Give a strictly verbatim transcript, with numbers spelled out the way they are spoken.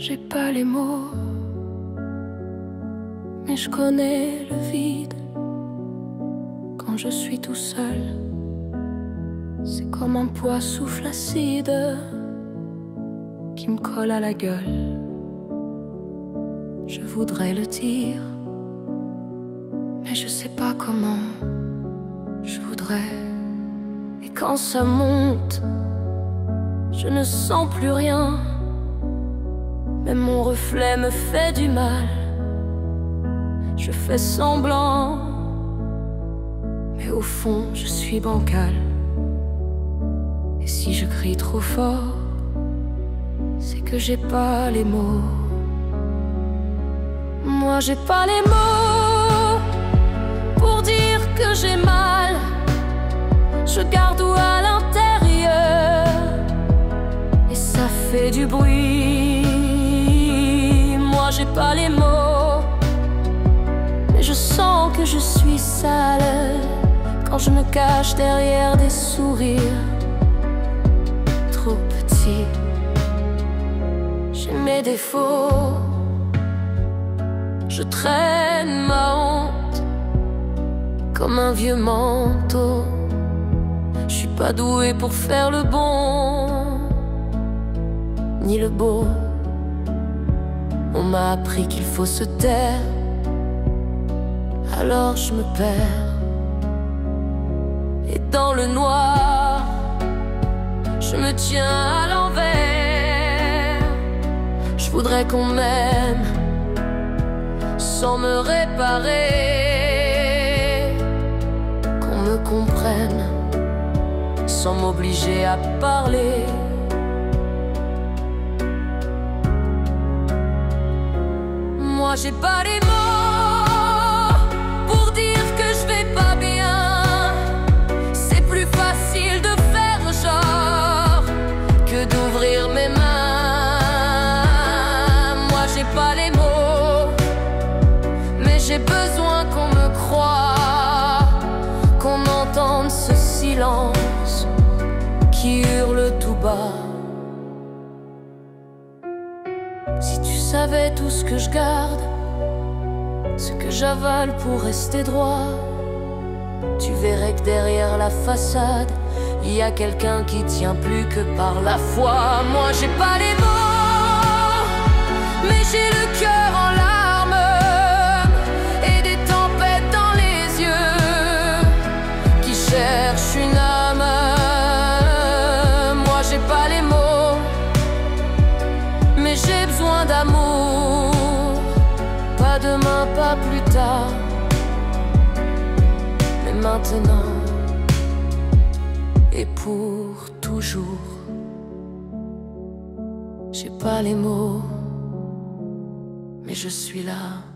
j'ai pas les mots, mais je connais le vide. Quand je suis tout seul, c'est comme un poids acide qui me colle à la gueule. Je voudrais le dire, mais je sais pas comment. Je voudrais, et quand ça monte, je ne sens plus rien. Même mon reflet me fait du mal. Je fais semblant, mais au fond je suis bancal. Et si je crie trop fort, c'est que j'ai pas les mots. Moi j'ai pas les mots pour dire que j'ai mal. Je garde tout à l'intérieur et ça fait du bruit. Moi j'ai pas les mots, mais je sens que je suis sale quand je me cache derrière des sourires trop petits. J'ai mes défauts, je traîne ma honte comme un vieux manteau. Je suis pas doué pour faire le bon ni le beau. On m'a appris qu'il faut se taire, alors je me perds. Et dans le noir, je me tiens à l'envers. Je voudrais qu'on m'aime sans me réparer, qu'on me comprenne sans m'obliger à parler. Moi j'ai pas les mots pour dire que je vais pas bien. C'est plus facile de faire genre que d'ouvrir mes mains. Moi j'ai pas les mots, mais j'ai besoin qu'on me croie, qu'on entende ce silence qui hurle tout bas. Si tu savais tout ce que je garde, ce que j'avale pour rester droit, tu verrais que derrière la façade, il y a quelqu'un qui tient plus que par la foi. Moi j'ai pas les mots, mais j'ai le cœur en larmes et des tempêtes dans les yeux qui cherchent une âme. Moi j'ai pas les mots, mais j'ai besoin d'amour. Pas demain, pas plus tard, mais maintenant et pour toujours. J'ai pas les mots, mais je suis là.